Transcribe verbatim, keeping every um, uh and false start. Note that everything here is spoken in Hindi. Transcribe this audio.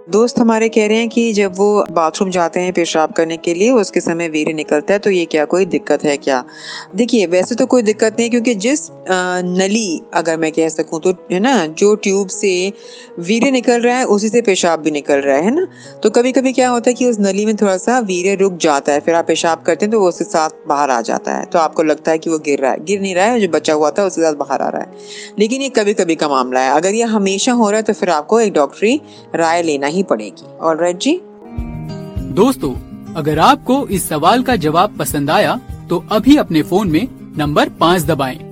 दोस्त हमारे कह रहे हैं कि जब वो बाथरूम जाते हैं पेशाब करने के लिए उसके समय वीर्य निकलता है, तो ये क्या कोई दिक्कत है क्या? देखिए, वैसे तो कोई दिक्कत नहीं, क्योंकि जिस आ, नली अगर मैं कह सकूं तो है ना, जो ट्यूब से वीर्य निकल रहा है उसी से पेशाब भी निकल रहा है ना। तो कभी कभी क्या होता है कि उस नली में थोड़ा सा वीर्य रुक जाता है, फिर आप पेशाब करते हैं तो वो उसके साथ बाहर आ जाता है, तो आपको लगता है कि वो गिर रहा है। गिर नहीं रहा है, जो बचा हुआ था उसके साथ बाहर आ रहा है। लेकिन ये कभी कभी का मामला है। अगर ये हमेशा हो रहा है तो फिर आपको एक डॉक्टरी राय लेना ही पड़ेगी। ऑलराइट जी। दोस्तों, अगर आपको इस सवाल का जवाब पसंद आया तो अभी अपने फोन में नंबर पाँच दबाएं।